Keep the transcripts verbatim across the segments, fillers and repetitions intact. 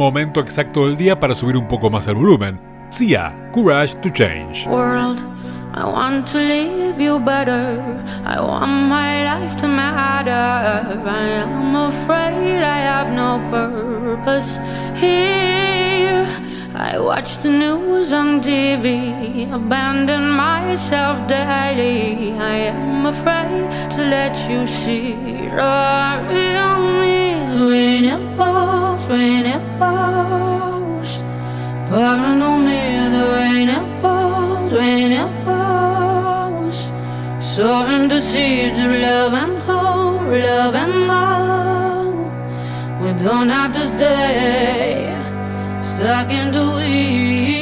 momento exacto del día para subir un poco más el volumen. Sia, Courage to Change. World, I want to leave you better. I want my life to matter. I am afraid I have no purpose here. I watch the news on T V, abandon myself daily. I am afraid to let you see the real me. When it falls, when it falls, pouring on me, the rain it falls, when it falls, soaring the seeds of love and hope, love and hope. We don't have to stay stuck in the weeds.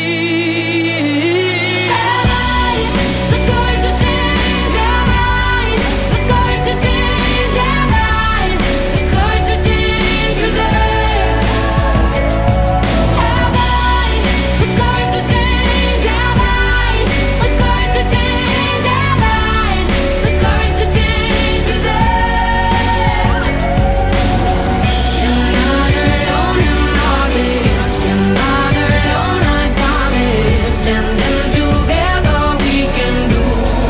Have I the courage to change? Have I the courage to change? Have I the courage to change today? Have I the courage to change? Have I the courage to change? Have I the courage to change today? You're not alone in all this. You're not alone, I promise. Standing together, we can do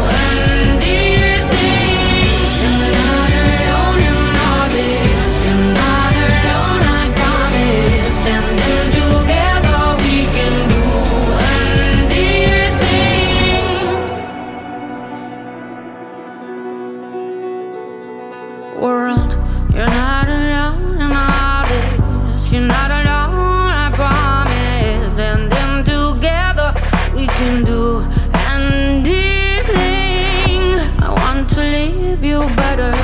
anything. You're not alone in all this. You're not alone, I promise. Standing together, we can do anything. World, you're not alone in all this. You're not alone, I promise. Standing together, we can do anything. I want to leave you better.